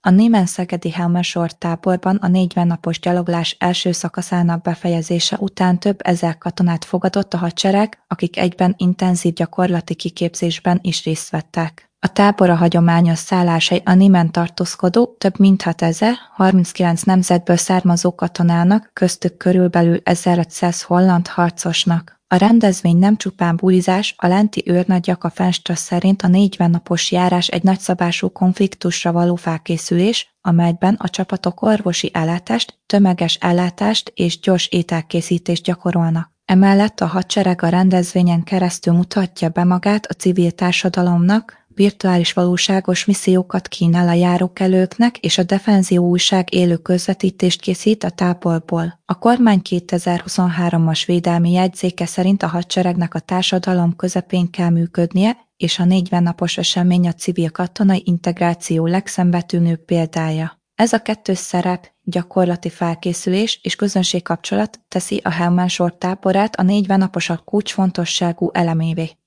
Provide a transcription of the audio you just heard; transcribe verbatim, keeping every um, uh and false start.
A német-szegedi Helmensort táborban a negyven napos gyaloglás első szakaszának befejezése után több ezer katonát fogadott a hadsereg, akik egyben intenzív gyakorlati kiképzésben is részt vettek. A tábor a hagyományos szálláshely a Nímen tartózkodó több mint hatezer, harminckilenc nemzetből származó katonának, köztük körülbelül ezerötszáz holland harcosnak. A rendezvény nem csupán bulizás, a lenti őrnagy Jaka Fenstrass szerint a negyven napos járás egy nagyszabású konfliktusra való felkészülés, amelyben a csapatok orvosi ellátást, tömeges ellátást és gyors ételkészítést gyakorolnak. Emellett a hadsereg a rendezvényen keresztül mutatja be magát a civil társadalomnak, virtuális valóságos missziókat kínál a járókelőknek, és a Defenzió újság élő közvetítést készít a táborból. A kormány kétezer-huszonhármas védelmi jegyzéke szerint a hadseregnek a társadalom közepén kell működnie, és a negyven napos esemény a civil katonai integráció legszembetűnőbb példája. Ez a kettős szerep, gyakorlati felkészülés és közönségkapcsolat teszi a Helmensort táborát a negyven naposak kulcsfontosságú elemévé.